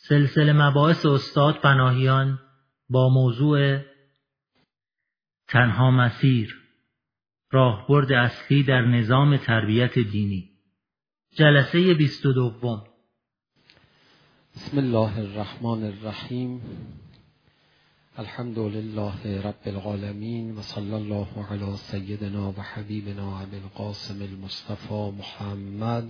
سلسله مباحث استاد پناهیان با موضوع تنها مسیر، راهبرد اصلی در نظام تربیت دینی، جلسه 22. بسم الله الرحمن الرحیم. الحمد لله رب العالمین و صلی الله علی سیدنا و حبیبنا ابی القاسم المصطفى محمد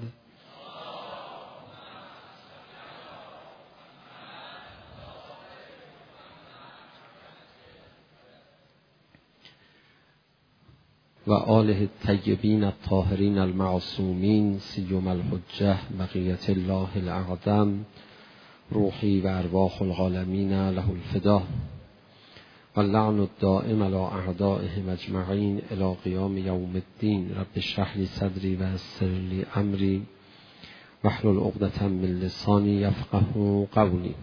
و آله الطیبین الطاهرین المعصومین سیما الحجة بقیة الله الاعظم روحی و ارواح العالمین له الفدا و اللعن الدائم علی اعدائهم اجمعین الی قیام یوم الدین. رب اشرح لی صدری و یسر لی امری واحلل عقدة من لسانی یفقهوا قولی.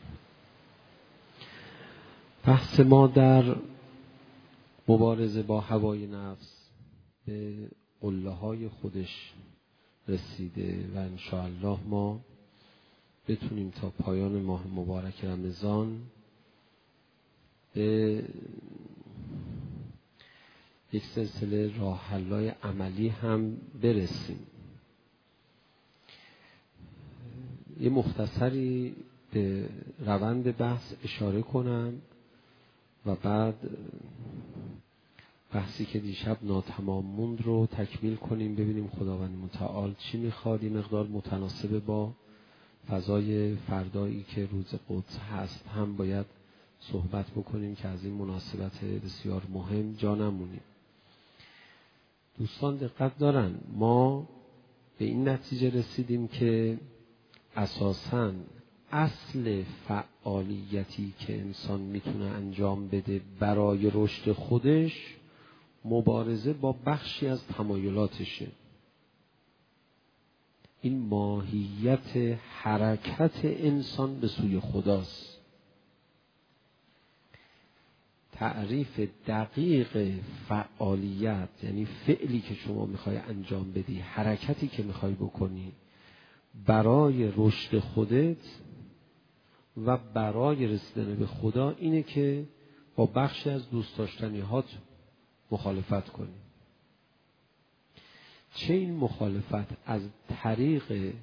بحث ما در مبارزه با هوای نفس به قله‌های خودش رسیده و انشاءالله ما بتونیم تا پایان ماه مبارک رمضان به یک سلسله راه حل‌های عملی هم برسیم. یه مختصری به روند بحث اشاره کنم و بعد بحثی که دیشب ناتمام موند رو تکمیل کنیم، ببینیم خداوند متعال چی میخواد. این مقدار متناسب با فضای فردایی که روز قدس هست هم باید صحبت بکنیم که از این مناسبت بسیار مهم جا نمونیم. دوستان دقت دارن، ما به این نتیجه رسیدیم که اساساً اصل فعالیتی که انسان میتونه انجام بده برای رشد خودش مبارزه با بخشی از تمایلاتشه. این ماهیت حرکت انسان به سوی خداست. تعریف دقیق فعالیت یعنی فعلی که شما میخوای انجام بدی، حرکتی که میخوای بکنی برای رشد خودت و برای رسیدن به خدا، اینه که با بخشی از دوست داشتنی‌هات مخالفت کنی. چه این مخالفت از طریق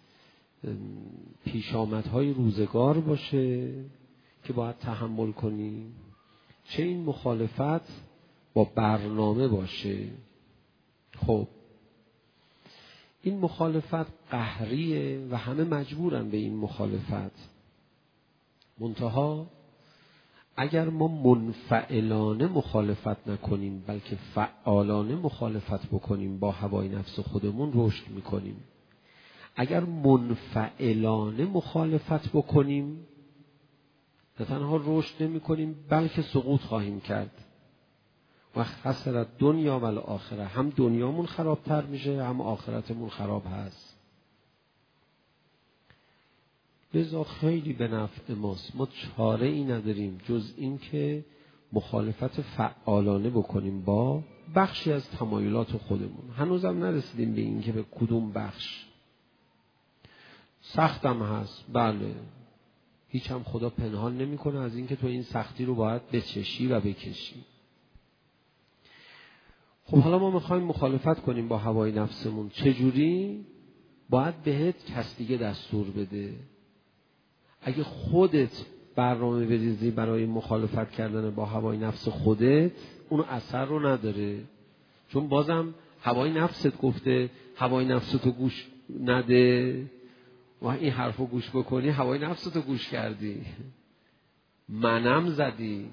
پیشامدهای روزگار باشه که باید تحمل کنی، چه این مخالفت با برنامه باشه. خب این مخالفت قهریه و همه مجبورن به این مخالفت. منتها اگر ما منفعلانه مخالفت نکنیم بلکه فعالانه مخالفت بکنیم با هوای نفس خودمون رشد میکنیم. اگر منفعلانه مخالفت بکنیم نه تنها رشد نمی کنیم بلکه سقوط خواهیم کرد و خسر دنیا و آخره. هم دنیامون خرابتر میشه هم آخرتمون خراب هست. لذا خیلی به نفع ماست، ما چاره ای نداریم جز این که مخالفت فعالانه بکنیم با بخشی از تمایلات خودمون. هنوزم نرسیدیم به این که به کدوم بخش. سختم هست، بله، هیچ هم خدا پنهان نمی کنه از این که تو این سختی رو باید بچشی و بکشی. خب حالا ما میخوایم مخالفت کنیم با هوای نفسمون. چجوری؟ باید بهت کس دیگه دستور بده. اگه خودت برنامه بریزی برای مخالفت کردن با هوای نفس خودت، اونو اثر رو نداره، چون بازم هوای نفست گفته هوای نفستو گوش نده و این حرفو گوش بکنی هوای نفستو گوش کردی، منم زدی.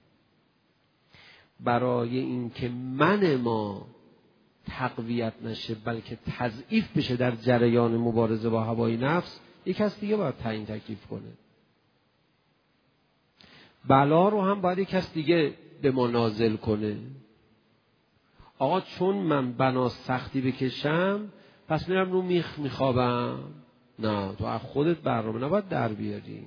برای این که من ما تقویت نشه بلکه تضعیف بشه در جریان مبارزه با هوای نفس، یک کس دیگه باید تعیین تکلیف کنه. بلا رو هم باید یک کس دیگه به ما نازل کنه. آقا چون من بنا سختی بکشم پس میرم رو میخ میخوابم. نه، تو از خودت برنامه نباید در بیاری.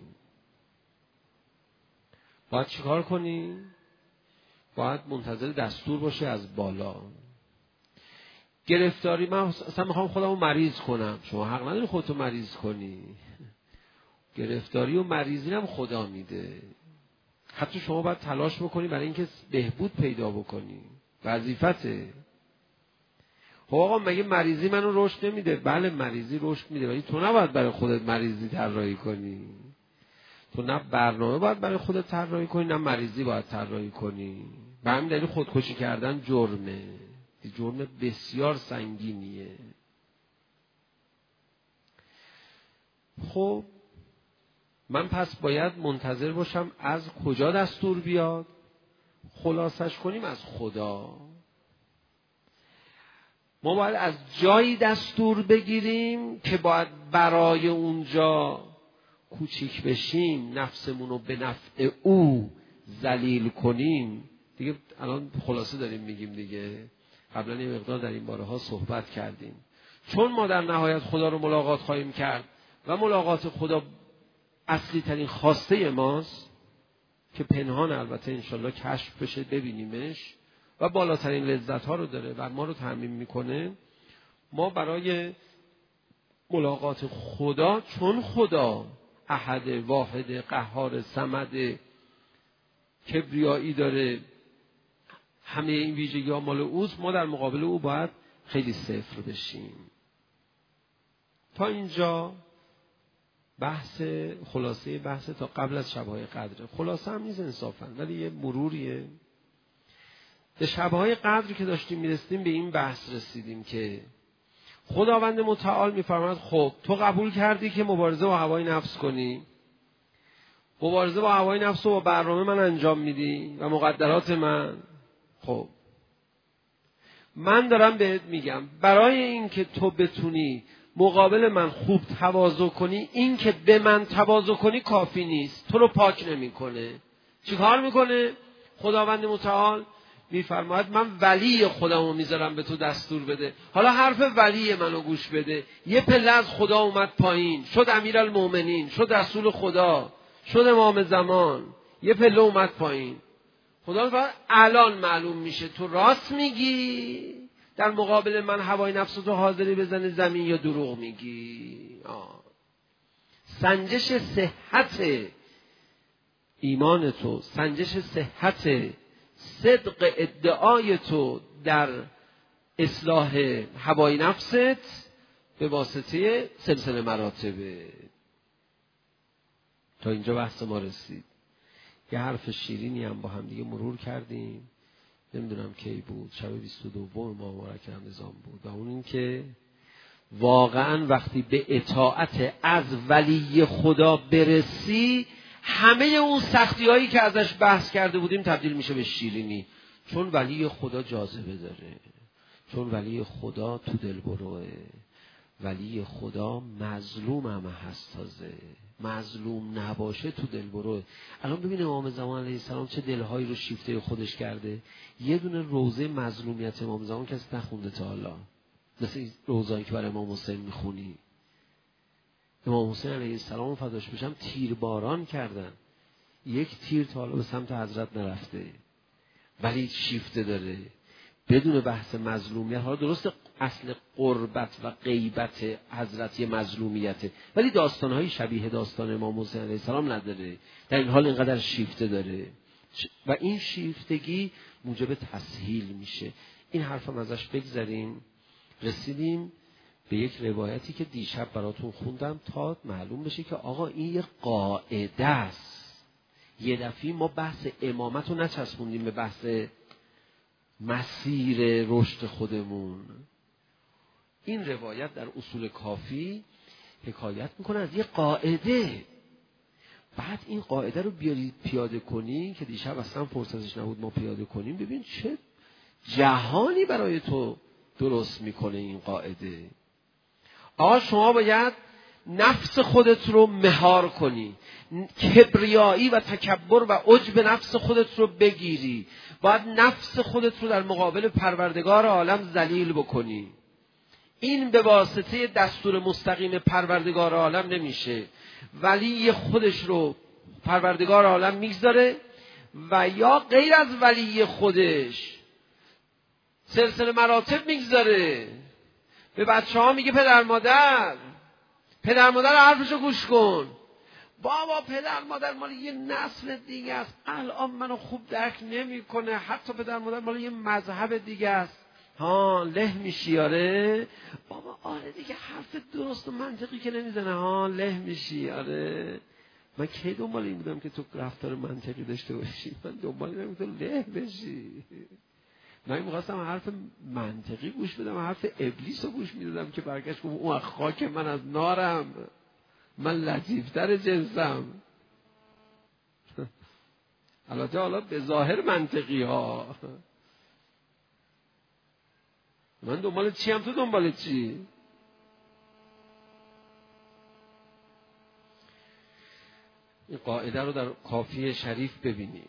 باید چیکار کنی؟ باید منتظر دستور باشه از بالا. گرفتاری، من اصلا میخوام خودمو مریض کنم. شما حق نداری خودتو مریض کنی. گرفتاری و مریضی هم خدا میده. حتی شما باید تلاش بکنی برای اینکه بهبود پیدا بکنی، وظیفته. خب آقا مگه مریضی منو رشد نمیده؟ بله مریضی رشد میده، ولی تو نباید برای خودت مریضی طراحی کنی. تو نه برنامه باید برای خودت طراحی کنی، نه مریضی باید طراحی کنی. به همین دلیل خودکشی کردن جرمه، جرم بسیار سنگینیه. خب من پس باید منتظر باشم از کجا دستور بیاد؟ خلاصش کنیم از خدا. ما باید از جایی دستور بگیریم که باید برای اونجا کوچیک بشیم، نفسمون رو به نفع او ذلیل کنیم. دیگه الان خلاصه داریم میگیم دیگه، قبلا یه مقدار در این باره ها صحبت کردیم. چون ما در نهایت خدا رو ملاقات خواهیم کرد و ملاقات خدا اصلی ترین خواسته ماست که پنهان البته انشالله کشف بشه ببینیمش و بالاترین لذت ها رو داره و ما رو تضمین میکنه. ما برای ملاقات خدا، چون خدا احد، واحد، قهار، صمد، کبریایی داره، همه این ویژگی ها مال اوست، ما در مقابل او باید خیلی صفر بشیم. تا اینجا خلاصه بحث تا قبل از شب‌های قدر. خلاصه هم نیست انصافا، ولی یه مروریه. به شب‌های قدر که داشتیم میرسیم به این بحث رسیدیم که خداوند متعال میفرماید خب تو قبول کردی که مبارزه با هوای نفس کنی، مبارزه با هوای نفس رو با برنامه من انجام میدی و مقدرات من. خب من دارم بهت میگم برای این که تو بتونی مقابل من خوب تواضع کنی، این که به من تواضع کنی کافی نیست، تو رو پاک نمیکنه. چی کار میکنه؟ خداوند متعال میفرماید من ولی خودمو میذارم به تو دستور بده. حالا حرف ولی منو گوش بده. یه پله از خدا اومد پایین، شد امیرالمومنین، شد رسول خدا، شد امام زمان، یه پله اومد پایین. خدا الان معلوم میشه تو راست میگی در مقابل من هوای نفس تو حاضری بزنی زمین یا دروغ میگی. سنجش صحت ایمان تو، سنجش صحت صدق ادعای تو در اصلاح هوای نفست به واسطه سلسله مراتبه. تا اینجا بحث ما رسید. یه حرف شیرینی هم با هم دیگه مرور کردیم، نمیدونم کی بود، شب 22 ماه مبارک رمضان بود، و اون این که واقعا وقتی به اطاعت از ولی خدا برسی، همه اون سختی هایی که ازش بحث کرده بودیم تبدیل میشه به شیرینی. چون ولی خدا جاذبه داره، چون ولی خدا تو دل بروه، ولی خدا مظلوم هم هست. تازه مظلوم نباشه تو دل بروه. الان ببین امام زمان علیه السلام چه دلهایی رو شیفته خودش کرده. یه دونه روزه مظلومیت امام زمان کسی نخونده تا حالا، مثل این روزایی که برای امام حسین میخونی. امام حسین علیه السلام فداش بشم تیرباران کردن، یک تیر تا حالا به سمت حضرت نرفته، ولی شیفته داره بدون بحث مظلومیت. حالا درست اصل قربت و غیبت حضرت یه مظلومیته، ولی داستانهای شبیه داستان امام حسین علیه السلام نداره، در این حال اینقدر شیفته داره و این شیفتگی موجب تسهیل میشه. این حرفم ازش بگذاریم. رسیدیم به یک روایتی که دیشب براتون خوندم تا معلوم بشه که آقا این یه قاعده است. یه دفعه ما بحث امامت رو نچسبوندیم به بحث مسیر رشد خودمون. این روایت در اصول کافی حکایت میکنه از یه قاعده. بعد این قاعده رو بیاری پیاده کنی که دیشب اصلا فرصتش نبود ما پیاده کنیم. ببین چه جهانی برای تو درست میکنه این قاعده. آقا شما باید نفس خودت رو مهار کنی، کبریایی و تکبر و عجب نفس خودت رو بگیری، باید نفس خودت رو در مقابل پروردگار عالم ذلیل بکنی. این به واسطه دستور مستقیم پروردگار عالم نمیشه. ولی خودش رو پروردگار عالم میگذاره و یا غیر از ولی خودش سلسله مراتب میگذاره. به بچه ها میگه پدر مادر حرفشو گوش کن. بابا پدر مادر مال یه نسل دیگه است، الان منو خوب درک نمیکنه، حتی پدر مادر مال یه مذهب دیگه است. ها له میشی؟ آره بابا، آره دیگه، حرف درست و منطقی که نمیزنه. ها له میشی؟ آره. من کی دنبال این بودم که تو رفتار منطقی داشته باشی؟ من دنبال اینم که تو له بشی. من می‌خواستم حرف منطقی گوش بدم، حرف ابلیس رو گوش میدادم که برگشت گفت اون خاک من از نارم، من لطیفتر جنسم. البته حالا به ظاهر منطقی ها. من دنبال چی هم، تو دنبال چی؟ این قاعده رو در کافیه شریف ببینیم.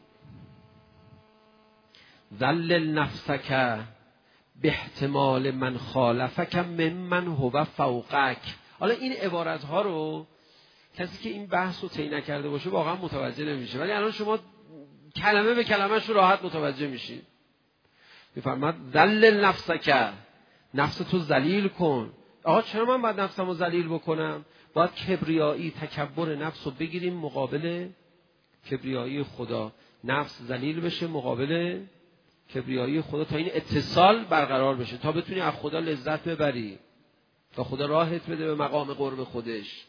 ذلل نفسک باحتمال من خالفک ممن هو فوقک. حالا این عبارت ها رو کسی که این بحث رو طی نکرده باشه واقعا متوجه نمیشه، ولی الان شما کلمه به کلمه‌اش رو راحت متوجه میشید. میفرماد ذلل نفسک، نفس تو ذلیل کن. آقا چرا من باید نفسم رو ذلیل بکنم؟ باید کبریایی، تکبر نفس رو بگیریم مقابل کبریایی خدا. نفس ذلیل بشه مقابل کبریایی خدا تا این اتصال برقرار بشه، تا بتونی از خدا لذت ببری، تا خدا راحت بده به مقام قرب خودش.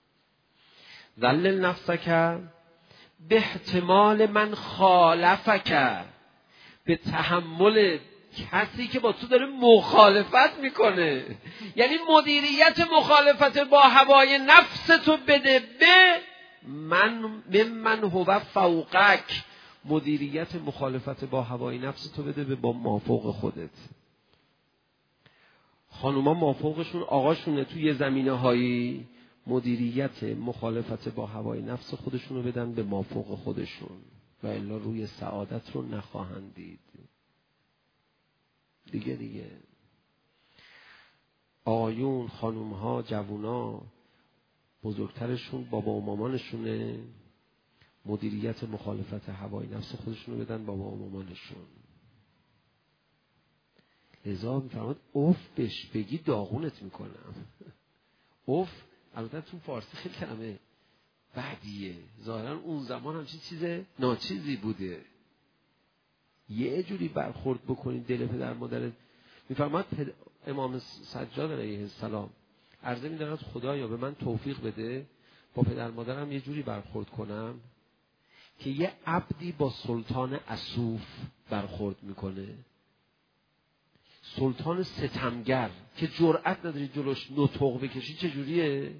ذلل نفسک به احتمال من خالفک، به تحمل کسی که با تو داره مخالفت میکنه. یعنی مدیریت مخالفت با هوای نفس تو بده به من هو فوقک، مدیریت مخالفت با هوای نفس تو بده به با مافوق خودت. خانوما مافوقشون آقاشونه توی زمینه هایی، مدیریت مخالفت با هوای نفس خودشونو بدن به مافوق خودشون و الا روی سعادت رو نخواهند دید. دیگه آقایون، خانومها، جوونا، بزرگترشون بابا و مامانشونه، مدیریت مخالفت هوای نفس خودشونو بدن بابا و مامانشون. لذا میفرماد اوف بش بگی داغونت میکنم. اوف البته تو فارسی خیلی کلمه بعدیه، ظاهرا اون زمان همچین چیز ناچیزی بوده. یه جوری برخورد بکنید دل پدر مادرت. میفرماد امام سجاد علیه السلام عرضه می‌دارد خدایا به من توفیق بده با پدر مادرم یه جوری برخورد کنم که یه عبدی با سلطان اسوف برخورد میکنه، سلطان ستمگر که جرأت نداری جلوش نطق بکشی. چجوریه؟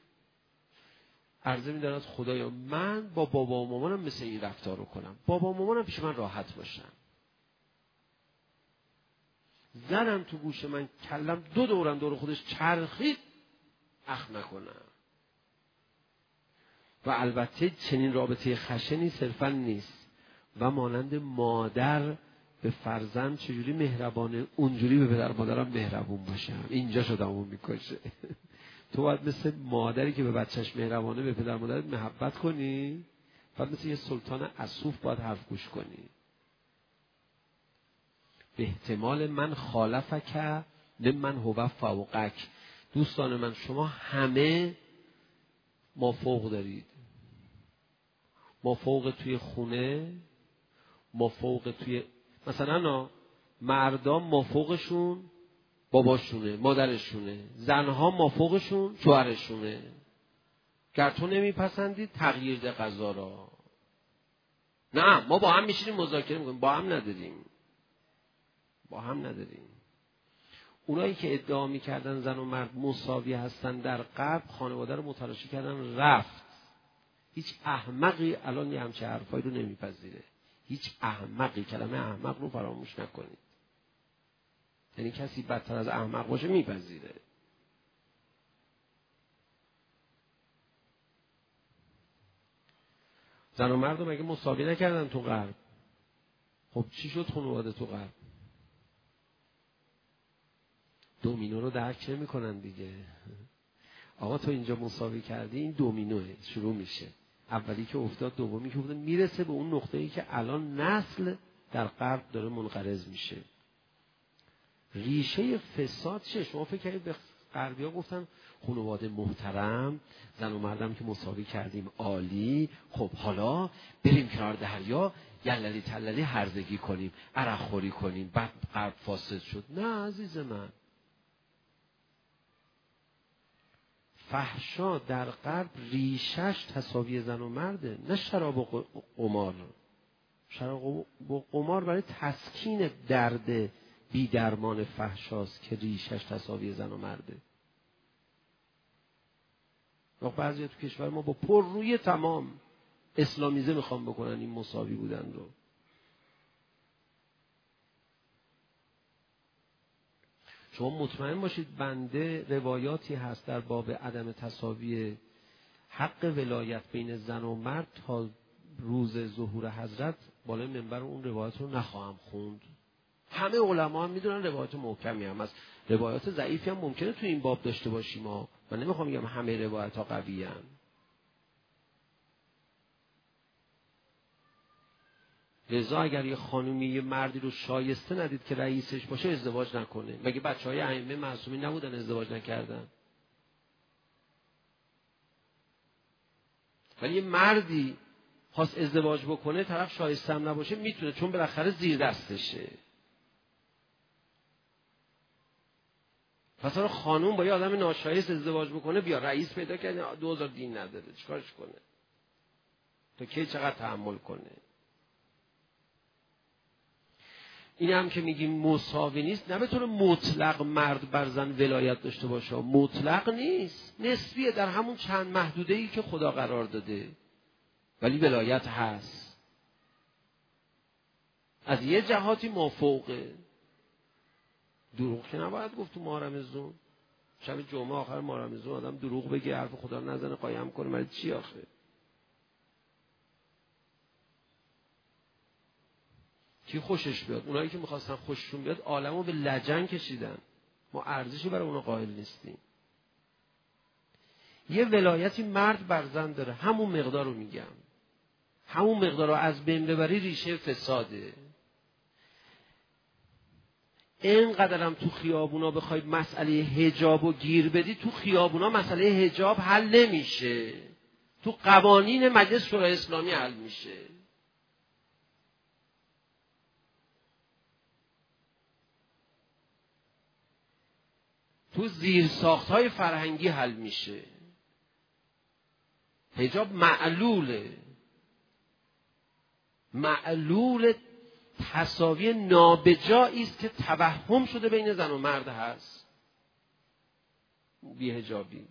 عرضه می‌دارد خدایا من با بابا و مامانم مثل این رفتار رو کنم، بابا و مامانم پیش من راحت باشن. زنم تو گوش من کلم دو دورم دور خودش چرخید اخم نکنم. و البته چنین رابطه خشنی صرفا نیست و مانند مادر به فرزند چجوری مهربانه اونجوری به پدر مادرم مهربون باشم. اینجا شدمون میکشه. تو باید مثل مادری که به بچهش مهربانه به پدر مادرت محبت کنی، باید مثل یه سلطان اسوف باید حرف گوش کنی. به احتمال من خالفک من هو فوقک. دوستان من شما همه مافوق دارید. مافوق توی خونه، مافوق توی مثلا مردان مافوقشون باباشونه مادرشونه، زنها مافوقشون شوهرشونه. گر تو نمیپسندید تغییر ده قضا را. نه ما با هم میشینیم مذاکره میکنیم، با هم نداریم. اونایی که ادعا میکردن زن و مرد مساوی هستن در غرب خانواده رو متلاشی کردن رفت. هیچ احمقی الان یه همچه حرفایی رو نمیپذیره. هیچ احمقی، کلمه احمق رو فراموش نکنید. یعنی کسی بدتر از احمق باشه میپذیره. زن و مرد رو مگه مساوی نکردن تو غرب؟ خب چی شد خانواده تو غرب؟ دومینو رو درک نمی کنن دیگه. آقا تو اینجا مساوی کردی، این دومینوه شروع میشه. اولی که افتاد، دومی که افتاد، میرسه به اون نقطه‌ای که الان نسل در غرب داره منقرض میشه. ریشه فساد چه؟ شما فکر کنید به غربی‌ها گفتن خانواده محترم، زن و مردم که مساوی کردیم عالی، خب حالا بریم کنار دریا یللی تللی هرزگی کنیم، عرق خوری کنیم، بعد غرب فاسد شد. نه عزیز من، فحشا در غرب ریشش تساوی زن و مرده، نه شراب و قمار. شراب و قمار برای تسکین درد بی درمان فحشاست که ریشش تساوی زن و مرده. بعضی تو کشور ما با پر روی تمام اسلامیزه میخوام بکنن این مساوی بودن رو. شما مطمئن باشید بنده روایاتی هست در باب عدم تساوی حق ولایت بین زن و مرد تا روز ظهور حضرت بالای منبر اون روایات رو نخواهم خوند. همه علما هم میدونن روایات محکمی هم هست، روایات ضعیفی هم ممکنه تو این باب داشته باشیم ها. من نمیخوام بگم همه روایت ها قوی هستند. لذا اگر یه خانومی یه مردی رو شایسته ندید که رئیسش باشه ازدواج نکنه. مگه بچهای ائمه معصومین نبودن ازدواج نکردن؟ ولی یه مردی خواست ازدواج بکنه طرف شایسته هم نباشه میتونه، چون بالاخره زیر دستشه. پس خانوم با یه آدم ناشایست ازدواج بکنه، بیا رئیس پیدا کنه 2000 دین نداره، چیکارش کنه؟ تا کی چقدر تحمل کنه؟ این هم که میگیم مساوی نیست، نه به طور مطلق مرد بر زن ولایت داشته باشه، مطلق نیست، نسبیه، در همون چند محدوده‌ای که خدا قرار داده، ولی ولایت هست. از یه جهاتی مافوقه. دروغ که نباید گفت تو ماه رمضان. شب جمعه آخر ماه رمضان آدم دروغ بگه، حرف خدا رو نزنه، قایم کنه، ولی چی آخه؟ کی خوشش بیاد؟ اونایی که میخواستن خوششون بیاد عالمو به لجن کشیدن. ما ارزشی برای اونا قائل نیستیم. یه ولایتی مرد بر زن داره، همون مقدار رو میگم، همون مقدار رو از بین ببری ریشه فساده. اینقدرم تو خیابونا بخواید مسئله حجاب رو گیر بدی، تو خیابونا مسئله حجاب حل نمیشه، تو قوانین مجلس شورای اسلامی حل میشه. تو زیرساخت‌های فرهنگی حل میشه. حجاب معلول تساوی نابجایی است که توهم شده بین زن و مرد هست. بی حجابی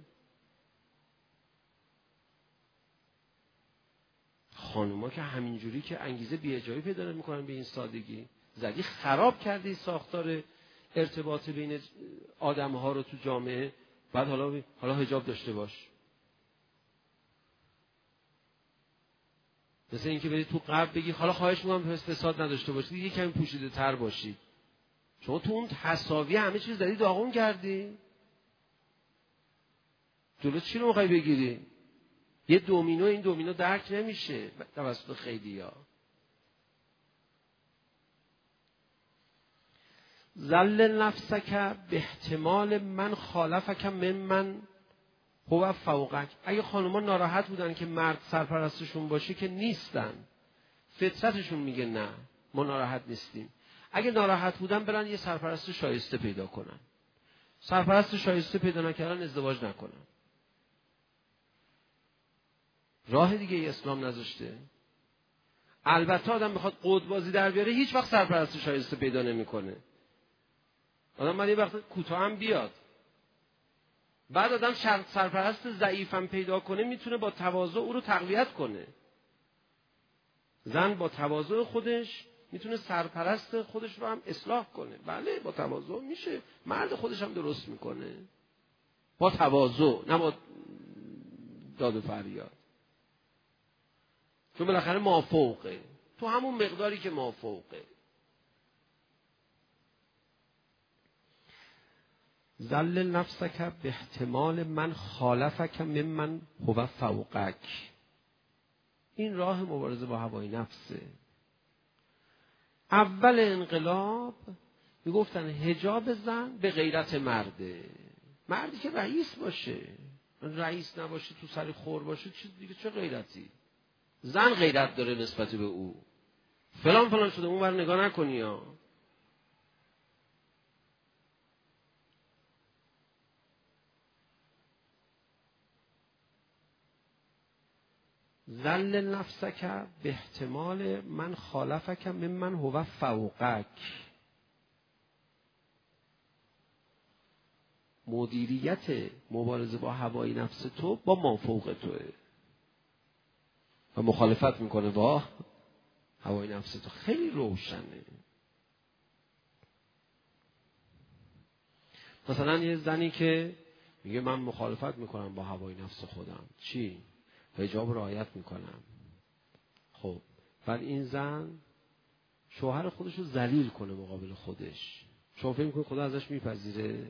خانوما که همینجوری که انگیزه بی حجابی پیدا نمی‌کنن به این سادگی، زدی خراب کردی ساختار ارتباط بین آدم‌ها رو تو جامعه. بعد حالا حجاب داشته باش. مثل اینکه بری تو غرب بگی حالا خواهش می‌کنم فساد نداشته باشید، یه کمی پوشیده تر باشید. شما تو اون تساوی همه چیز زدی داغون کردی. جلو چی رو می‌خوای بگیری؟ یه دومینو، این دومینو درک نمیشه توسط خیلیا. ذل نفسک به احتمال من خالفک من هو فوقک. اگه خانوما ناراحت بودن که مرد سرپرستشون باشه که نیستن، فطرتشون میگه نه ما ناراحت نیستیم. اگه ناراحت بودن برن یه سرپرست شایسته پیدا کنن. سرپرست شایسته پیدا نکردن ازدواج نکنن. راه دیگه اسلام نذاشته. البته آدم بخواد قدبازی در بیاره هیچ وقت سرپرست شایسته پیدا نمیکنه. آدم باید یه وقت کوتاه هم بیاد. بعد آدم سرپرست ضعیفم پیدا کنه میتونه با تواضع او رو تقویت کنه. زن با تواضع خودش میتونه سرپرست خودش رو هم اصلاح کنه. بله با تواضع میشه. مرد خودش هم درست میکنه با تواضع، نه با داد و فریاد. چون بالاخره مافوقه، تو همون مقداری که مافوقه. ذل نفسک به احتمال من خالفک ممن هو فوقک. این راه مبارزه با هوای نفسه. اول انقلاب میگفتن حجاب زن به غیرت مرده. مردی که رئیس باشه. رئیس نباشه تو سر خور باشه چه غیرتی؟ زن غیرت داره نسبت به او. فلان شده اون بر نگاه نکنی ها. ذل نفسک به احتمال من خالفک ممن هو فوقک. مدیریت مبارزه با هوای نفس تو با مافوق توه و مخالفت میکنه با هوای نفس تو. خیلی روشنه. مثلا یه زنی که میگه من مخالفت میکنم با هوای نفس خودم، چی؟ حجاب رعایت میکنم. خب بعد این زن شوهر خودش رو ذلیل کنه مقابل خودش، شما فکر میکنید خدا ازش میپذیره؟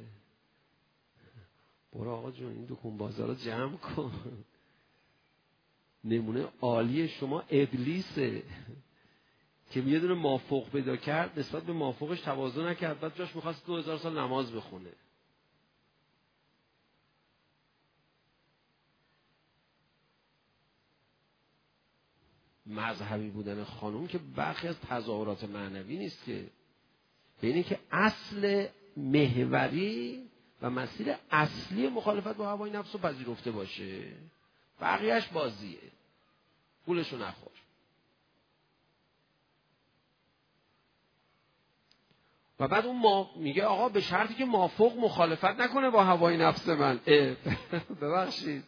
برو آقا جون این دکون بازارو جمع کن. نمونه عالی شما ابلیسه که یه دونه مافوق پیدا کرد، نسبت به مافوقش تواضع نکرد، بعد جاش میخواست 2000 سال نماز بخونه. مذهبی بودن خانوم که برخی از تظاهرات معنوی نیست که، ببینید که اصل محوری و مسیر اصلی مخالفت با هوای نفس رو پذیرفته باشه، بقیهش بازیه، پولشو نخور. و بعد اون میگه آقا به شرطی که مافوق مخالفت نکنه با هوای نفس من. ببخشید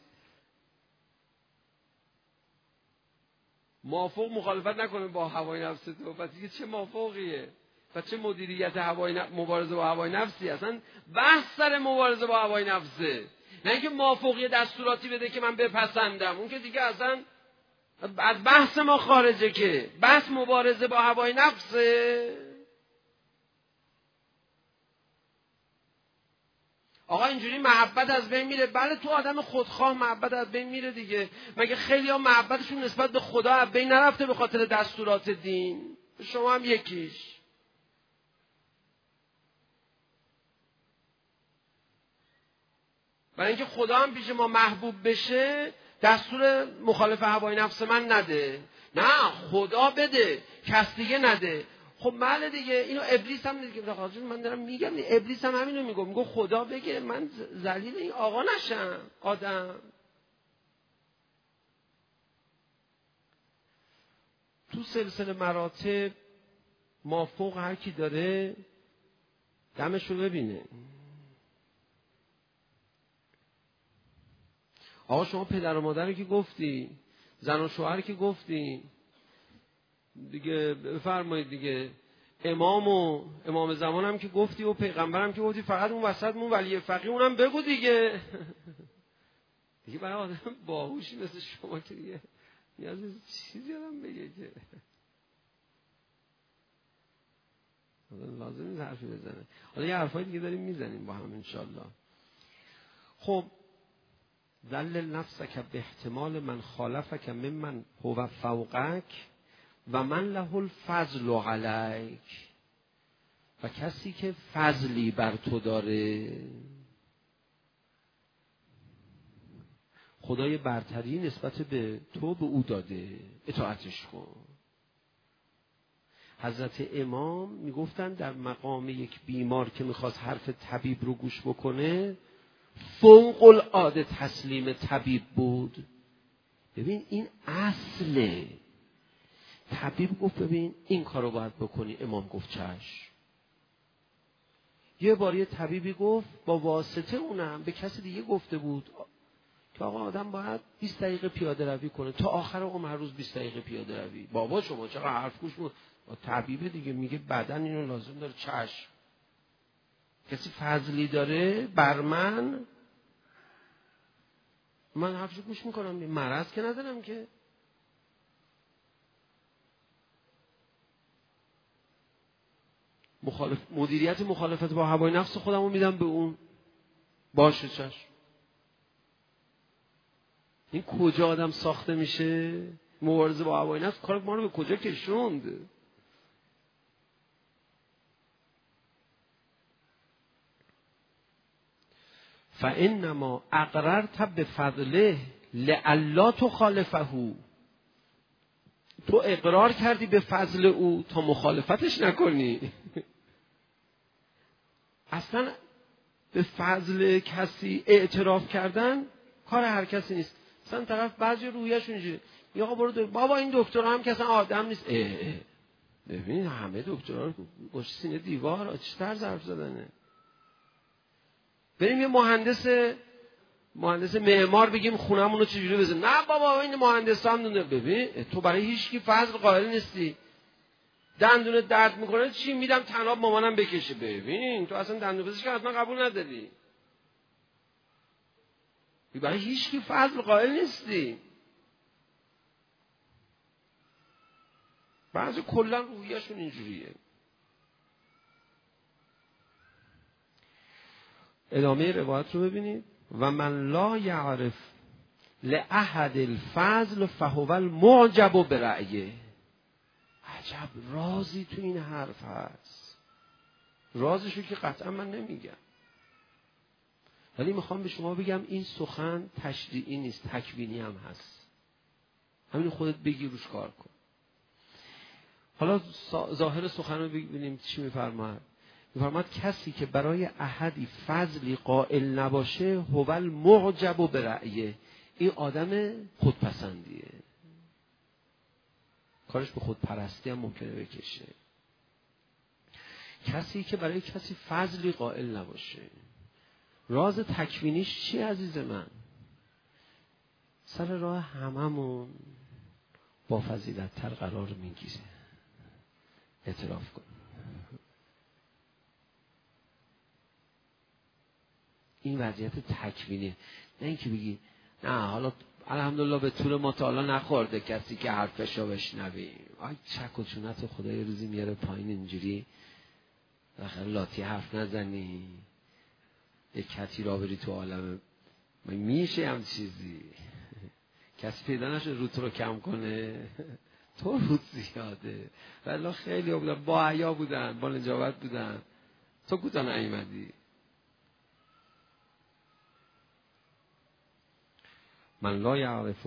مافوق مخالفت نکنه با هوای نفس تو، پس دیگه چه مافوقیه؟ پس چه مدیریت مبارزه با هوای نفسی؟ اصلا بحث سر مبارزه با هوای نفسه، نه اینکه مافوقی دستوراتی بده که من بپسندم. اون که دیگه اصلا از بحث ما خارجه، که بحث مبارزه با هوای نفسه. آقا اینجوری محبت از بین میره. بله تو آدم خودخواه محبت از بین میره دیگه. مگه خیلی ها محبتشون نسبت به خدا از بین نرفته به خاطر دستورات دین؟ شما هم یکیش. برای اینکه خدا هم پیش ما محبوب بشه دستور مخالف هوای نفس من نده. نه خدا بده، کس دیگه نده. خب بله دیگه، اینو ابلیس هم دیگه، من دارم میگم ابلیس هم همینو میگه خدا بگه من ذلیل این آقا نشم. آدم تو سلسله مراتب مافوق هر کی داره دمش رو ببینه. آقا شما پدر و مادر رو که گفتی، زن و شوهر که گفتی دیگه، بفرمایید دیگه. امام زمان هم که گفتی و پیغمبر هم که گفتی، فقط اون وسط مون ولی فقیه اونم بگو دیگه. دیگه برای آدم باهوشی مثل شما که دیگه نیاز چیزی آدم بگه که لازم نیست حرفی بزنه. حالا یه حرفایی دیگه داریم میزنیم با هم انشالله. خب ذل نفسک به احتمال من خالفک ممن هو فوقک و من له الفضل علیک. و کسی که فضلی بر تو داره، خدای برتری نسبت به تو به او داده، اطاعتش کن. حضرت امام میگفتن در مقام یک بیمار که میخواست حرف طبیب رو گوش بکنه، فوق العاده تسلیم طبیب بود. ببین این اصله. طبیب گفت ببین این کارو باید بکنی، امام گفت چشم. یه بار یه طبیبی گفت با واسطه اونم به کسی دیگه گفته بود که آقا آدم باید 20 دقیقه پیاده روی کنه تا آخر عمر، روز 20 دقیقه پیاده روی. بابا شما چقدر حرف گوش بود. طبیب دیگه میگه بدن اینو لازم داره، چشم. کسی فضلی داره بر من حرفشو گوش میکنم، مرض که ندارم که. مدیریت مخالفت با هوای نفس خودمو میدم به اون، باشه چشم. این کجا آدم ساخته میشه؟ مبارزه با هوای نفس کار ما رو به کجا کشوند؟ فانما اقررت بفضله لئلا تخالفه. تو اقرار کردی به فضل او تا مخالفتش نکنی. اصلا به فضل کسی اعتراف کردن کار هر کسی نیست. مثلا طرف بعضی رویشون اینجوریه، یا آقا برو بابا این دکتر هم که اصلا آدم نیست. ببین همه دکترها رو گوش سینه دیوار چه طرز حرف زدنه. بریم یه مهندس معمار بگیم خونمون رو چجوری بزنیم. نه بابا این مهندس هم دونه. ببین تو برای هیچ کی فضل قائل نیستی. دندونه درد میکنه چی میدم طناب مامانم بکشه. ببین تو اصلا دندون پزشک حتما قبول نداری. برای هیچ کی فضل قائل نیستی. بعضی کلا رویشون اینجوریه. ادامه روایت رو ببینید. و من لا یعرف لأحد الفضل فهو المعجب برأیه. عجب رازی تو این حرف هست. رازشو که قطعا من نمیگم، ولی میخوام به شما بگم این سخن تشریعی نیست، تکوینی هم هست. همین خودت بگی روش کار کن. حالا ظاهر سخن رو ببینیم چی میفرماید. میفرماید کسی که برای احدی فضلی قائل نباشه هو المعجب برأیه. این آدم خودپسندیه، کارش به خودپرستی هم ممکنه بکشه. کسی که برای کسی فضلی قائل نباشه، راز تکوینیش چی عزیز من؟ سر راه هممون با فضیلت تر قرار میگیره. اعتراف کن. این وضعیت تکوینی، نه اینکه بگی نه حالا الحمدلله به طور ما تا حالا نخورده کسی که حرفشو بشنویم. آی چک و چونت خدا یه روزی میاره پایین اینجوری بخیر لاتی حرف نزنی، یک کتی را بری تو عالم. میشه هم چیزی کسی پیدا نشه روت رو کم کنه. تو روت زیاده. والله خیلی ها بودن با حیا بودن، با نجابت بودن، تو کوتا نیومدی. من لا یعرف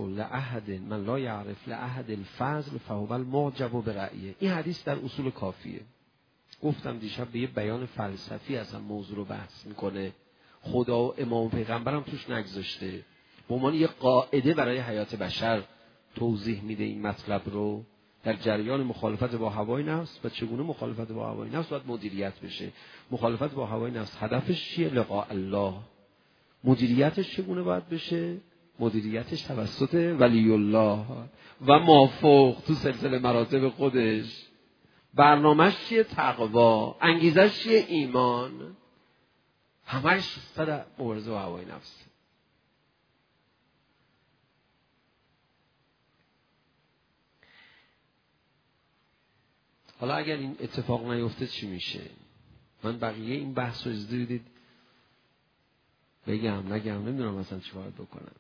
لأحد الفضل فهو المعجب برأیه. این حدیث در اصول کافیه. گفتم دیشب به یه بیان فلسفی اصلا موضوع رو بحث میکنه. خدا و امام و پیغمبرم توش نگذاشته. به عنوان یه قاعده برای حیات بشر توضیح میده این مطلب رو در جریان مخالفت با هوای نفس. و چگونه مخالفت با هوای نفس باید مدیریت بشه. مخالفت با هوای نفس هدفش چیه؟ لقاء الله. مدیریتش چگونه باید بشه؟ مدیریتش توسط ولی الله و مافوق تو سلسله مراتب خودش. برنامه‌اش چیه؟ تقوا. انگیزش چیه؟ ایمان. همش سر مبارزه با هوای نفس. حالا اگر این اتفاق نیفته چی میشه؟ من بقیه این بحث رو اجازه بدید بگم نمیدونم مثلا چی باید بکنم.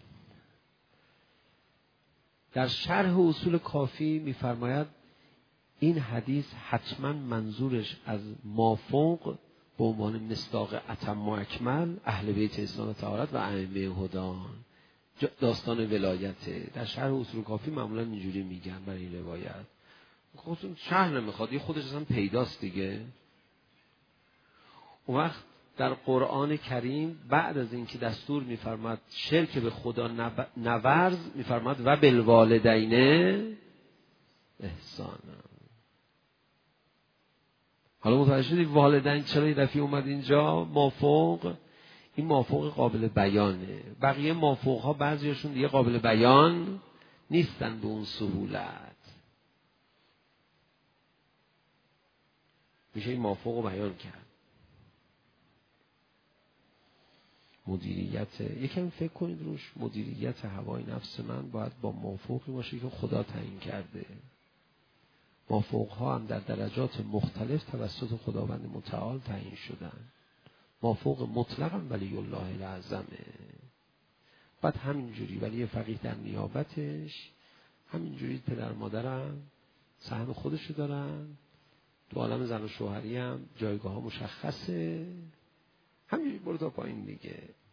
در شرح اصول کافی میفرماید این حدیث حتما منظورش از مافوق به عنوان مصداق اتم و اکمل اهل بیت اسلام و طهارت و ائمه هدان داستان ولایته. در شرح اصول کافی معمولا اینجوری میگن برای این روایت. خودتون شرح نمیخواد، یه خودش اصلا پیداست دیگه. اون وقت در قرآن کریم بعد از اینکه دستور میفرماد شرک به خدا نورز، میفرماد و بالوالدین احسانا. حالا متوجه شدید والدین چرا یه دفعه اومد اینجا مافوق؟ این مافوق قابل بیانه. بقیه مافوق ها بعضیشون دیگه قابل بیان نیستن به اون سهولت. میشه این مافوق رو بیان کرد. مدیریت، یکم فکر کنید روش. مدیریت هوای نفس من باید با مافوقی باشه که خدا تعیین کرده. مافوقها هم در درجات مختلف توسط خداوند متعال تعیین شدن. مافوق مطلقاً ولی الله الاعظمه. بعد همینجوری ولی فقیه در نیابتش، همینجوری پدر مادرم سهم خودشو دارن. تو عالم زن و شوهری هم جایگاه ها مشخصه. همینجوری برو تا پایین دیگه.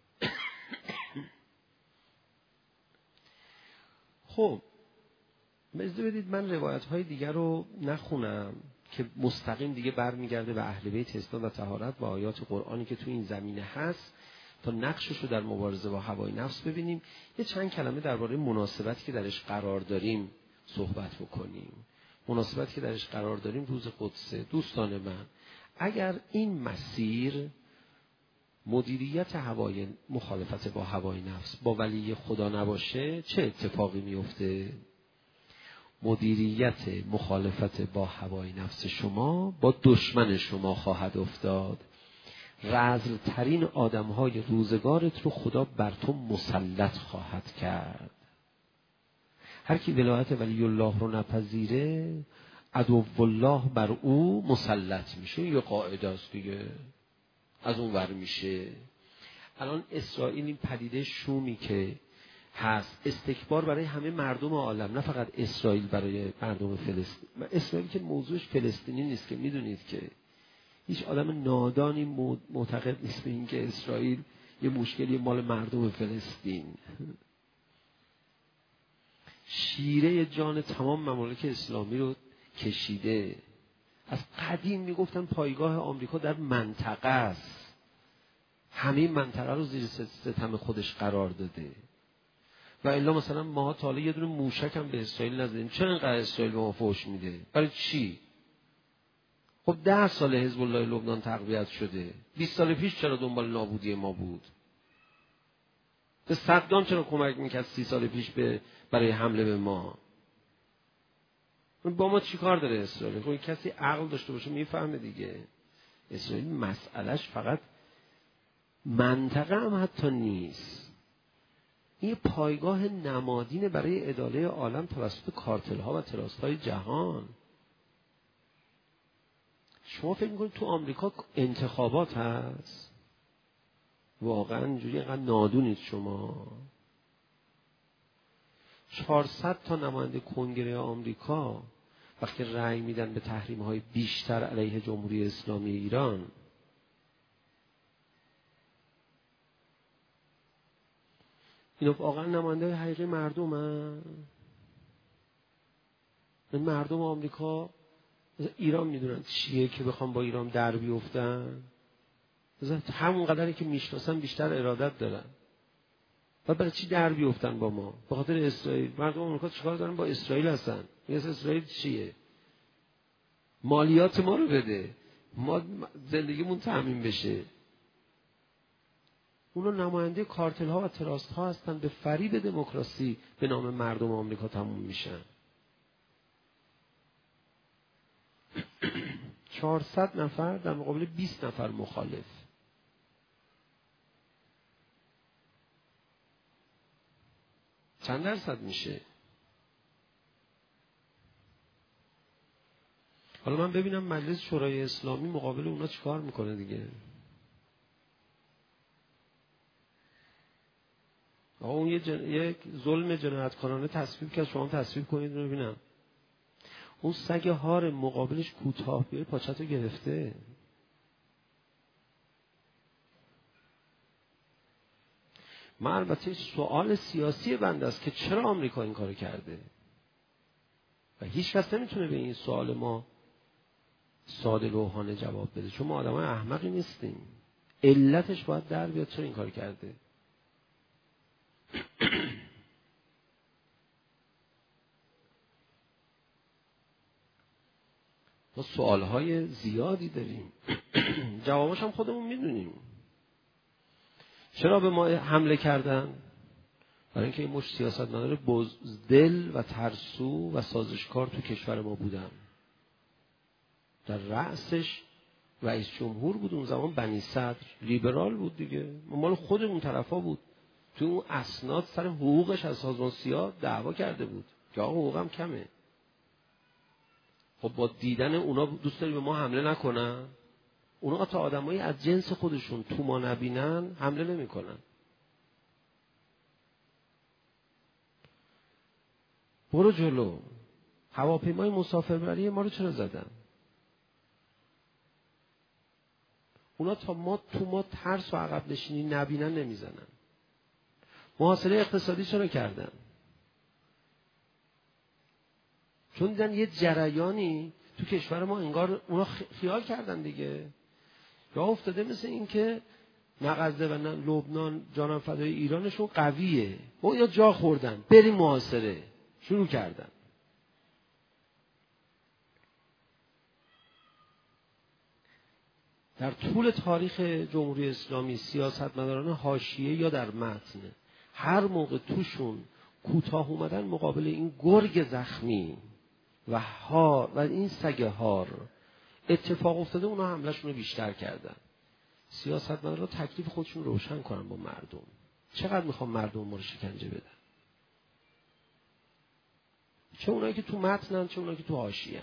خب اجازه بدید من روایت‌های دیگر رو نخونم که مستقیم دیگه برمیگرده به اهل بیت اسلام و طهارت و آیات قرآنی که تو این زمینه هست تا نقشش رو در مبارزه با هوای نفس ببینیم. یه چند کلمه درباره مناسبتی که درش قرار داریم صحبت بکنیم. مناسبتی که درش قرار داریم روز قدسه. دوستان من، اگر این مسیر مدیریت هوای مخالفت با هوای نفس با ولی خدا نباشه چه اتفاقی میفته؟ مدیریت مخالفت با هوای نفس شما با دشمن شما خواهد افتاد. رذل ترین آدم‌های روزگارت رو خدا بر تو مسلط خواهد کرد. هر کی ولایت ولی الله رو نپذیره عدو الله بر او مسلط میشه. یه قاعده است دیگه، از اون ور میشه. الان اسرائیل این پدیده شومی که هست، استکبار برای همه مردم عالم، نه فقط اسرائیل برای مردم فلسطین. اسرائیل که موضوعش فلسطینی نیست که میدونید که هیچ آدم نادانی معتقد نیست به این که اسرائیل یه مشکلی مال مردم فلسطین. شیره جان تمام ممالک اسلامی رو کشیده. از قدیم میگفتن پایگاه آمریکا در منطقه است، همه منطقه رو زیر ستم خودش قرار داده. و الا مثلا ما تا حالا یه دونه موشک هم به اسرائیل نزدیم. چرا اینقدر اسرائیل به ما فحش میده؟ برای چی؟ خب 10 سال حزب الله لبنان تقویت شده. 20 سال پیش چرا دنبال نابودی ما بود؟ به صدام چرا کمک میکرد 30 سال پیش برای حمله به ما؟ با ما چی کار داره اسرائیل؟ خب کسی عقل داشته باشه میفهمه دیگه. اسرائیل مسئلهش فقط منطقه هم حتی نیست. این پایگاه نمادینه برای اداره عالم توسط کارتل ها و تراست های جهان. شما فکر میکنید تو آمریکا انتخابات هست؟ واقعا اینجوری اینقدر نادونید شما. 400 تا نماینده کنگره آمریکا وقتی رأی میدن به تحریم های بیشتر علیه جمهوری اسلامی ایران، اینا واقعا نماینده حقیقی مردم هستن. مردم آمریکا ایران میدونن چیه که بخوام با ایران در بیفتن؟ همون قدری که میشناسن بیشتر ارادت دارن. و برای چی در بیفتن با ما؟ به خاطر اسرائیل. مردم آمریکا چیکار دارن با اسرائیل هستن؟ میگن اسرائیل چیه؟ مالیات ما رو بده، ما زندگیمون تامین بشه. اونا نماینده کارتل ها و تراست ها هستن، به فریب دموکراسی به نام مردم آمریکا تموم میشن. 400 نفر در مقابل 20 نفر مخالف. چند درصد میشه؟ حالا من ببینم مجلس شورای اسلامی مقابل اونا چیکار میکنه دیگه. آقا اون یک ظلم جنایتکارانه تصویب کرد، شما تصویب کنید رو ببینم. اون سگ هار مقابلش کوتاه بیای پاچتو گرفته. من البته سوال سیاسی بنده است که چرا آمریکا این کارو کرده و هیچ کس نمیتونه به این سوال ما ساده لوحانه جواب بده، چون ما آدمای احمقی نیستیم. علتش باید در بیاد چرا این کار کرده. ما سوالهای زیادی داریم، جوابش هم خودمون میدونیم. چرا به ما حمله کردن؟ برای اینکه این مش سیاستمدار بزدل و ترسو و سازشکار تو کشور ما بودن. در رأسش رئیس جمهور بود اون زمان، بنی صدر، لیبرال بود دیگه، مال خودمون طرفا بود. تو اون اسناد سر حقوقش از سازمان سیاه دعوا کرده بود که آقا حقوقم کمه. خب با دیدن اونا دوست داری به ما حمله نکنن؟ اونا تا آدمایی از جنس خودشون تو ما نبینن حمله نمیکنن. برو جلو. هواپیمای مسافربری ما رو چرا زدن؟ اونا تا ما تو ما ترس و عقب نشینی نبینن نمیزنن. محاصره اقتصادی چرا کردن؟ چون دیدن یه جریانی تو کشور ما انگار اونا خیال کردن دیگه، یا افتاده مثل این که مغزه و لبنان جانم فدای ایرانشون قویه و اینا جا خوردن، بریم محاصره شروع کردن. در طول تاریخ جمهوری اسلامی سیاستمداران حاشیه یا در متن هر موقع توشون کوتاه اومدن مقابل این گرگ زخمی و این سگ هار اتفاق افتاده، اونا حملهشون رو بیشتر کردن. سیاستمداران تکلیف خودشون روشن کنن با مردم، چقدر میخوام مردم ما رو شکنجه بدن، چه اونایی که تو متنن چه اونایی که تو حاشیه‌ان.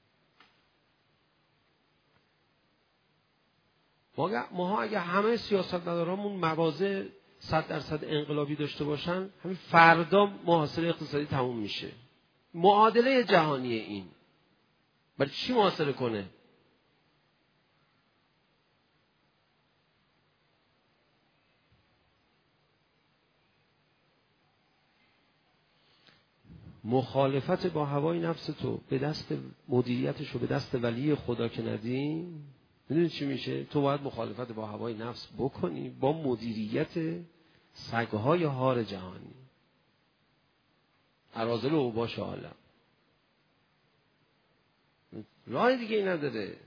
ما اگه همه سیاستمدارامون مواضع 100% انقلابی داشته باشن، همین فردا محاصره اقتصادی تموم میشه. معادله جهانی این برای چی محاصره کنه؟ مخالفت با هوای نفس تو به دست مدیریتش رو به دست ولی خدا که ندی، میدونی چی میشه؟ تو باید مخالفت با هوای نفس بکنی با مدیریت سگهای هار جهانی، اراذل و اوباش عالم. راه دیگه ای نداره.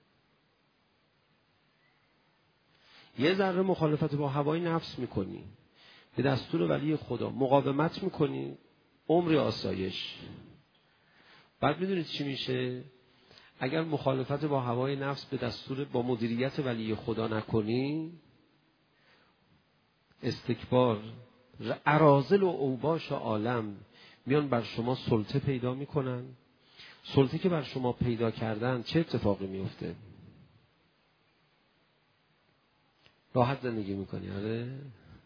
یه ذره مخالفت با هوای نفس میکنی، به دستور ولی خدا مقاومت میکنی، عمر آسایش. بعد میدونید چی میشه؟ اگر مخالفت با هوای نفس به دستور با مدیریت ولی خدا نکنی، استکبار، اراذل و اوباش عالم میان بر شما سلطه پیدا میکنن. سلطه که بر شما پیدا کردن چه اتفاقی میفته؟ راحت زندگی میکنی. آره،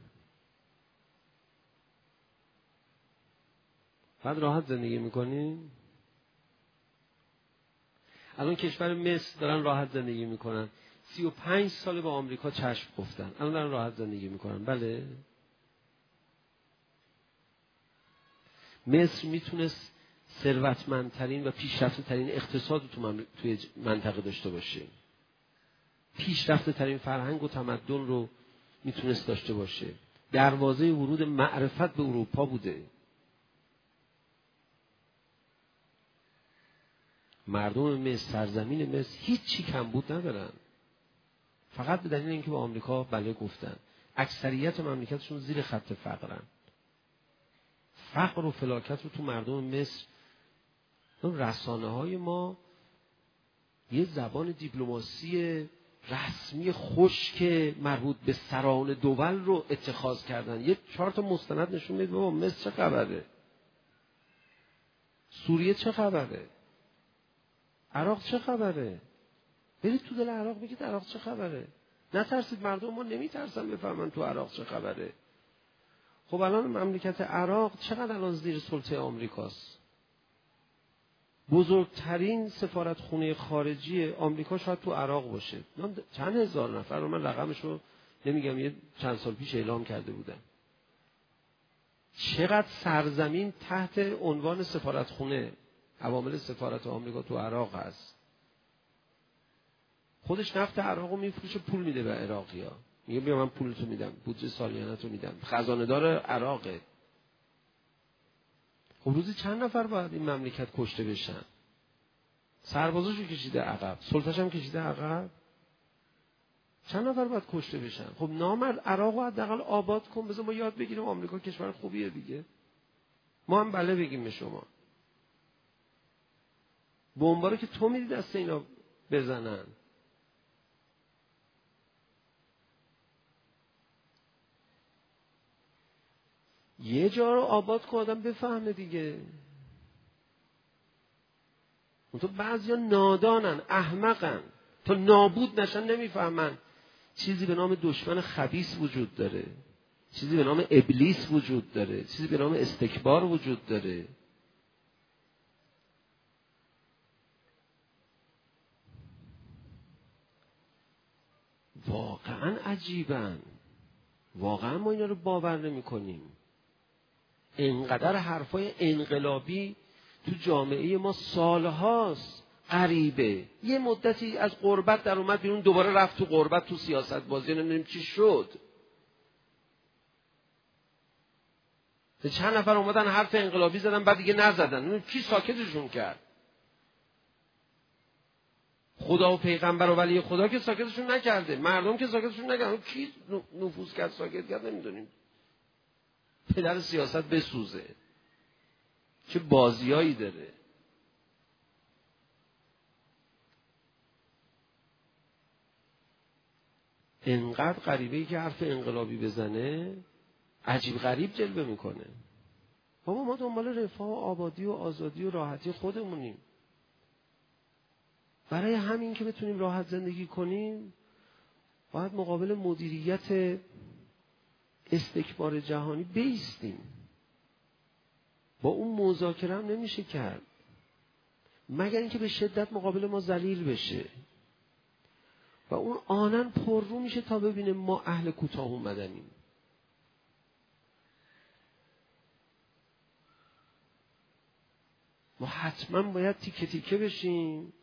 بعد راحت زندگی میکنی. الان کشور مصر دارن راحت زندگی میکنن، 35 سال با آمریکا چشم گفتن، الان دارن راحت زندگی میکنن. بله، مصر میتونست ثروتمندترین و پیشرفته ترین اقتصاد توی منطقه داشته باشه، پیشرفته ترین فرهنگ و تمدن رو میتونست داشته باشه، دروازه ورود معرفت به اروپا بوده. مردم مصر، سرزمین مصر هیچی کمبود ندارن، فقط به دلیل اینکه با آمریکا بله گفتن. اکثریت مملکتشون زیر خط فقرن. فقر و فلاکت رو تو مردم مصر، رسانه های ما یه زبان دیپلماسی رسمی خشک مربوط به سران دول رو اتخاذ کردن. یه 4 تا مستند نشون میده بابا مصر چه خبره، سوریه چه خبره، عراق چه خبره. برید تو دل عراق بگید عراق چه خبره. نترسید، مردم ما نمیترسن بفهمن تو عراق چه خبره. خب الان مملکت عراق چقدر الان زیر سلطه آمریکاست؟ بزرگترین سفارتخونه خارجی آمریکا شاید تو عراق باشه. چند هزار نفر رو، من رقمشو نمیگم، یه چند سال پیش اعلام کرده بودم. چقدر سرزمین تحت عنوان سفارتخونه، عوامل سفارت آمریکا تو عراق هست. خودش نفت عراق رو میفروشه، پول میده به عراقی‌ها، میگه بیا من پولتو میدم، بودجه سالیانه‌تو میدم، خزانه دار عراقه. خب روزی چند نفر باید این مملکت کشته بشن؟ سربازاشو کشیده عقب، سلطه‌ش هم کشیده عقب، چند نفر باید کشته بشن؟ خب نامرد عراق رو حداقل آباد کن، بذار ما یاد بگیریم آمریکا کشور خوبیه دیگه، ما هم بله بگیم به شما. بمبا رو که تو میدی دست اینا بزنن. یه جا رو آباد کن آدم بفهمه دیگه. تو بعضیا نادانن، احمقن، تا نابود نشن نمیفهمن چیزی به نام دشمن خبیث وجود داره، چیزی به نام ابلیس وجود داره، چیزی به نام استکبار وجود داره. واقعا عجیبن، واقعا ما اینا رو باور نمی کنیم. اینقدر حرفای انقلابی تو جامعه ما سالهاست غریبه. یه مدتی از غربت در اومد بیرون، دوباره رفت تو غربت، تو سیاست بازی، نمیدونیم چی شد. چند نفر اومدن حرف انقلابی زدن بعد دیگه نزدن. کی ساکتشون کرد؟ خدا و پیغمبر و ولی خدا که ساکتشون نکرده، مردم که ساکتشون نکردن. کی نفوذ کرد ساکت کرد نمیدونیم. پدر سیاست بسوزه، چه بازیایی داره. انقدر غریبه‌ای که حرف انقلابی بزنه عجیب غریب جلوه میکنه. بابا ما دنبال رفاه و آبادی و آزادی و راحتی خودمونیم. برای همین که بتونیم راحت زندگی کنیم باید مقابل مدیریت استکبار جهانی بایستیم. با اون مذاکره هم نمیشه کرد مگر اینکه به شدت مقابل ما ذلیل بشه و اون آنن پر رو میشه تا ببینه ما اهل کوتاه اومدنیم. ما حتما باید تیکه تیکه بشیم.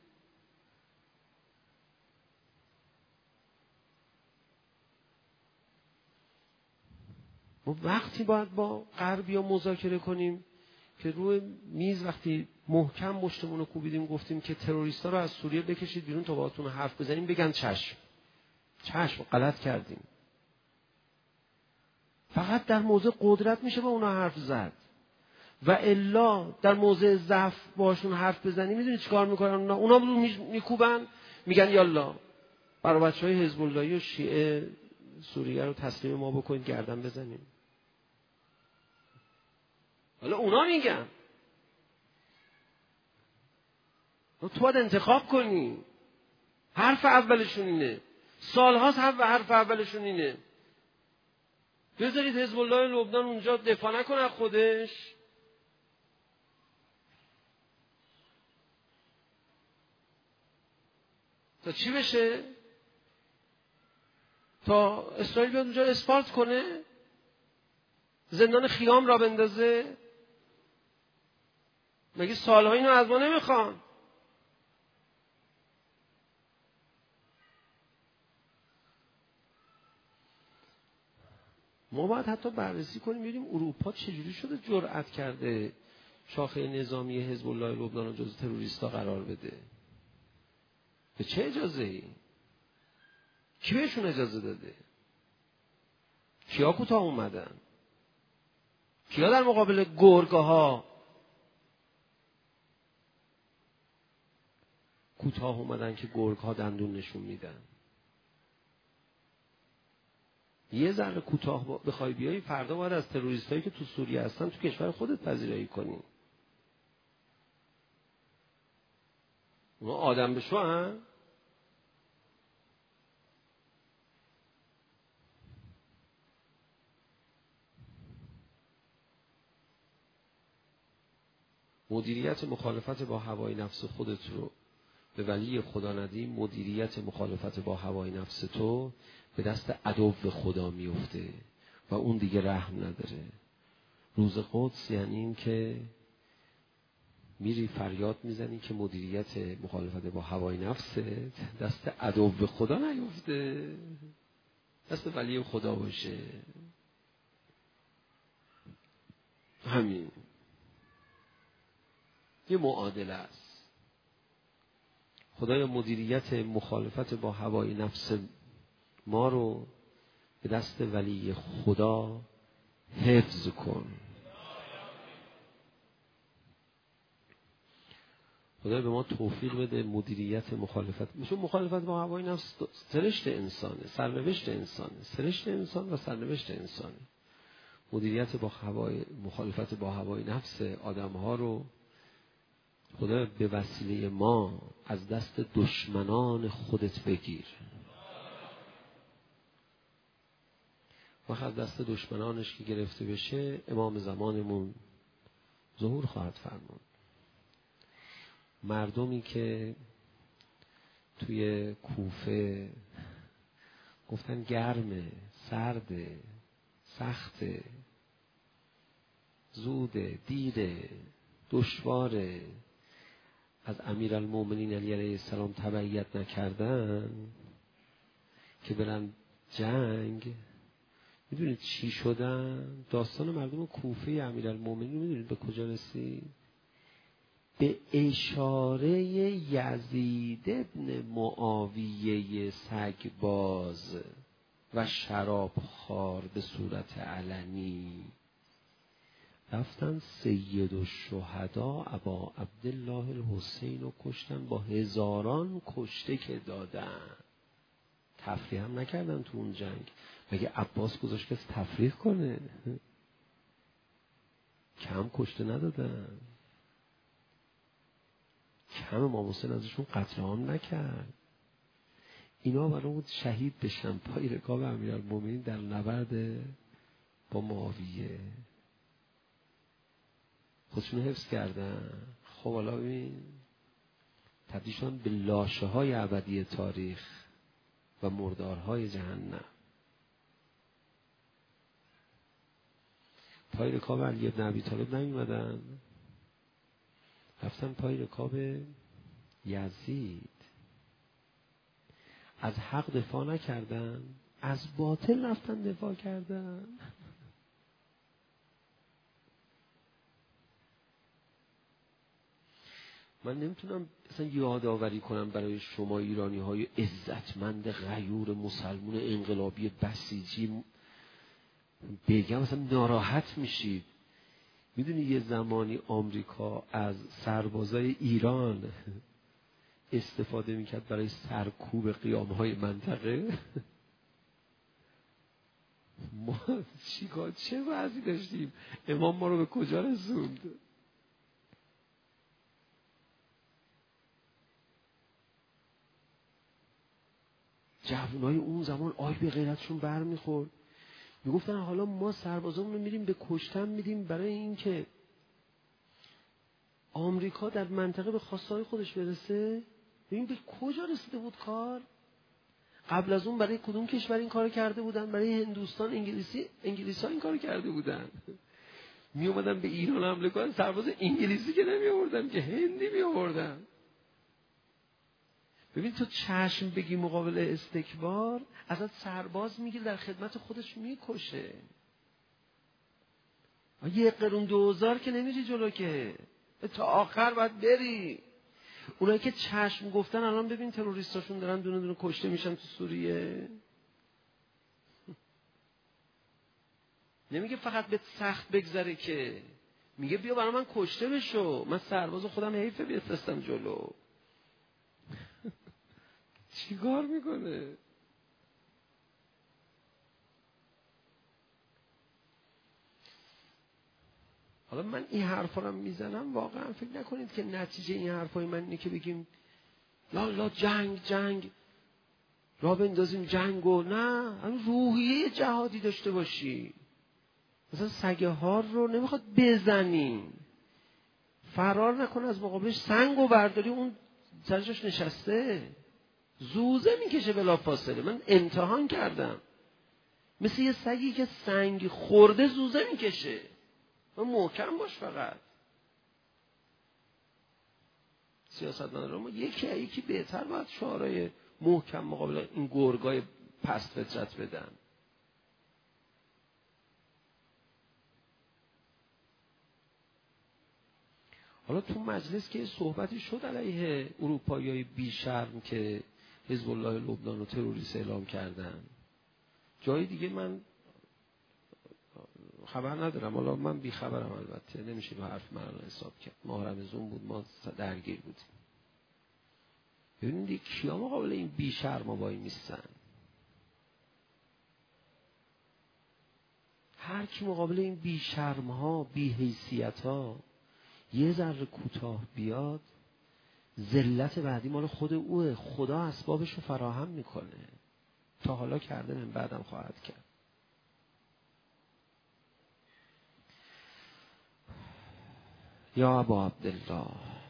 ما وقتی باید با غربیا مذاکره کنیم که روی میز وقتی محکم مشتمون رو کوبیدیم گفتیم که تروریستا رو از سوریه بکشید بیرون تا باهاتون حرف بزنیم، بگن چشم غلط کردیم. فقط در موضع قدرت میشه با اونا حرف زد و الا در موضع ضعف باشون حرف بزنی میدونی چیکار میکنن؟ اونا میکوبن، میگن یالا برای بچهای حزب اللهی و شیعه سوریه رو تسلیم ما بکنید گردن بزنیم. حالا اونا میگن تو باید انتخاب کنی. حرف اولشون اینه، سالهاست حرف اولشون اینه. بذارید حزب الله لبنان اونجا دفاع نکنه از خودش، تا چی بشه؟ تا اسرائیل بیاد اونجا اسفالت کنه، زندان خیام را بندازه؟ مگه سالها اینو از ما نمیخوان؟ ما باید حتی بررسی کنیم ببینیم اروپا چجوری شده جرأت کرده شاخه نظامی حزب الله لبنان رو جزو تروریستا قرار بده. به چه اجازه‌ای؟ کی بهشون اجازه داده؟ کیا کوتاه اومدن؟ کیا در مقابل گرگ‌ها کوتاه اومدن که گرگ‌ها دندون نشون میدن؟ یه ذره کوتاه بخوای بیایی فردا باید از تروریستایی که تو سوریه هستن تو کشور خودت پذیرایی کنی. اونا آدم بشو هم. مدیریت مخالفت با هوای نفس خودت رو به ولی خدا ندی، مدیریت مخالفت با هوای نفس تو به دست عدو خدا میفته و اون دیگه رحم نداره. روز قدس یعنی این که میری فریاد میزنی که مدیریت مخالفت با هوای نفست دست عدو خدا نیفته، دست ولی خدا باشه. همین یه معادله است. خدایا مدیریت مخالفت با هوای نفس ما رو به دست ولی خدا حفظ کن. خدایا به ما توفیق بده مدیریت مخالفت. میشه مخالفت با هوای نفس سرشت انسانه، سرنوشت انسانه، سرشت انسان و سرنوشت انسانه. مدیریت با مخالفت با هوای نفس آدم‌ها رو خدا به وسیله ما از دست دشمنان خودت بگیر. وقت از دست دشمنانش که گرفته بشه امام زمانمون ظهور خواهد فرمود. مردمی که توی کوفه گفتن گرمه، سرده، سخته، زوده، دیره، دشواره. از امیرالمومنین علی علیه السلام تبعیت نکردن که برن جنگ. میدونید چی شدن؟ داستان مردم کوفه امیرالمومنین میدونید به کجا رسید؟ به اشاره یزید ابن معاویه سگباز و شرابخوار به صورت علنی رفتن سید الشهدا ابا عبدالله الحسین رو کشتن با هزاران کشته که دادن. تفریح هم نکردن تو اون جنگ. مگه عباس گذاشت کسی تفریح کنه؟ کم کشته ندادن. کم امام حسین ازشون قتل عام نکرد. اینا برای اون شهید بشن پای رکاب امیرالمومنین در نبرد با معاویه. خودشون حفظ کردن. خب حالا ببین تبدیل شدن به لاشه های ابدی تاریخ و مردارهای جهنم. پای رکاب علی بن ابی طالب نمیمدن، رفتن پای رکاب یزید. از حق دفاع نکردن، از باطل رفتن دفاع کردن. من نمیتونم مثلا یادآوری کنم برای شما ایرانی های عزتمند غیور مسلمون انقلابی بسیجی بگم مثلا ناراحت میشید. میدونی یه زمانی آمریکا از سربازای ایران استفاده میکرد برای سرکوب قیامهای منطقه. ما چه وضعی داشتیم؟ امام ما رو به کجا رسوند؟ جوانای اون زمان آی به غیرتشون بر میخورد. میگفتن حالا ما سربازامون رو میریم به کشتن میدیم برای این که آمریکا در منطقه به خواستهای خودش برسه. ببین به کجا رسیده بود کار. قبل از اون برای کدوم کشور این کار کرده بودن؟ برای هندوستان انگلیسی ها این کار کرده بودن. می اومدن به ایران حمله کنن، سرباز انگلیسی که نمی آوردن که هندی می آوردن. ببین تو چشم بگی مقابل استکبار، ازت سرباز میگیره در خدمت خودش میکشه. یه قرون 2000 که نمیری جلو، که تا آخر باید بری. اونایی که چشم گفتن الان ببین تروریستاشون دارن دونه دونه کشته میشن تو سوریه. نمیگه فقط به سخت بگذره، که میگه بیا برای من کشته بشو، من سرباز خودم حیفه بیفرستم جلو. چیکار میکنه؟ حالا من این حرفا رو میزنم، واقعا فکر نکنید که نتیجه این حرفای من اینه که بگیم لا جنگ را بندازیم جنگو. نه، همین روحیه جهادی داشته باشی. مثلا سگ هار رو نمیخواد بزنی، فرار نکنه از مقابلش، سنگو برداری اون سرش نشسته زوزه میکشه بلا فاصله. من امتحان کردم، مثل یه سگی که سنگ خورده زوزه میکشه. من محکم باش. فقط سیاستمداران ما یکی بهتر باید شعارهای محکم مقابل این گرگای پست فطرت بدن. حالا تو مجلس که صحبتی شد علیه اروپایی‌های بیشرم که حزب الله لبنان رو تروریست اعلام کردن. جای دیگه من خبر ندارم، حالا من بی خبرم، البته نمیشه به حرف من حساب کرد. ماه رمضان بود، ما درگیر بودیم. ببینید کیا مقابل این بیشرما وای میستن. هر کی مقابل این بیشرم‌ها، بی‌حیثیت‌ها یه ذره کوتاه بیاد، ذلت بعدی مال خود اوه. خدا اسبابش رو فراهم میکنه. تا حالا کرده، من بعدم خواهد کرد. یا ابا عبدالله،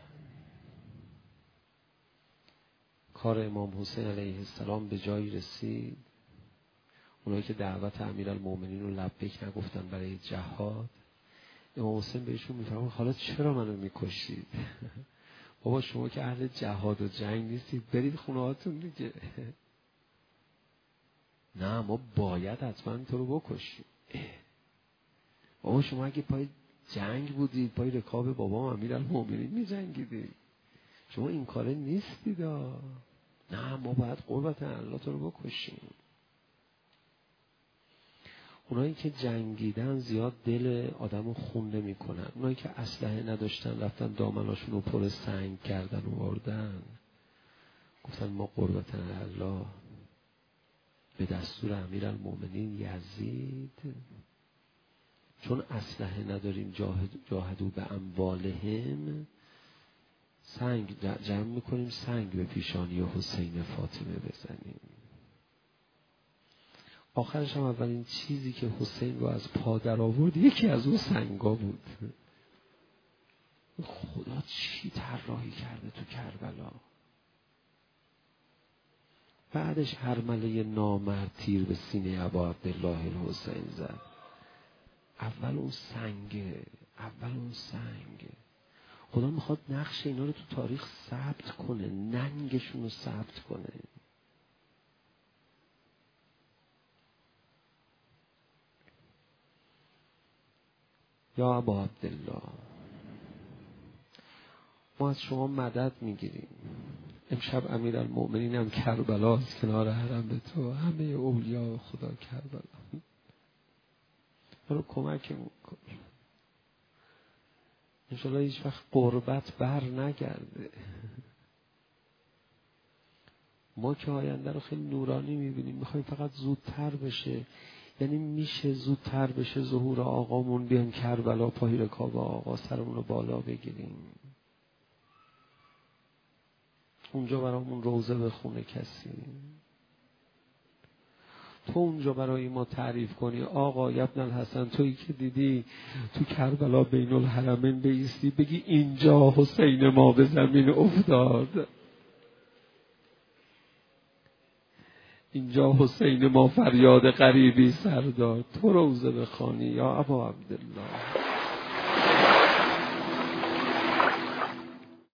کار امام حسین علیه السلام به جایی رسید. اونایی که دعوت امیرالمومنین رو لبیک نگفتن برای جهاد، امام حسین بهشون میفرماید حالا چرا منو میکشید؟ بابا شما که اهل جهاد و جنگ نیستید، برید خونه هاتون دیگه. نه ما باید حتما تو رو بکشیم. بابا شما اگه پای جنگ بودید، پای رکاب بابا امیرالمومنین میجنگیدید، شما این کاره نیستید. نه ما باید قربت الله تو رو بکشیم. اونایی که جنگیدن زیاد دل آدمو خون نمی‌کنن. اونایی که اسلحه نداشتن رفتن دامناشون رو پر سنگ کردن و آوردن، گفتن ما قربت الله به دستور امیرالمومنین یزید، چون اسلحه نداریم جاهدوا به اموالهم، سنگ جمع میکنیم سنگ به پیشانی حسین فاطمه بزنیم. آخرش هم اولین چیزی که حسین رو از پا در آورد یکی از اون سنگا بود. خدا چی طراحی کرده تو کربلا. بعدش هرمله نامرد تیر به سینه ابا عبدالله الحسین زد. اول اون سنگه. خدا میخواد نقش اینا رو تو تاریخ ثبت کنه، ننگشون رو ثبت کنه. یا ابا عبدالله، ما از شما مدد میگیریم. امشب امیرالمومنین هم کربلا است کنار حرم تو، همه اولیاء خدا کربلا. برو کمکمون کن انشالله هیچ وقت قربت بر نگرده. ما که آینده رو خیلی نورانی میبینیم، میخوایم فقط زودتر بشه. یعنی میشه زودتر بشه ظهور آقامون، بیان کربلا پای رکاب آقا سرمون رو بالا بگیریم، اونجا برامون روزه بخونه کسی، تو اونجا برای ما تعریف کنی آقا ابن الحسن تویی که دیدی تو کربلا بین الحرمین بایستی بگی اینجا حسین ما به زمین افتاد، اینجا حسین ما فریاد غریبی سر داد، تو روزه بخوانی یا ابا عبدالله.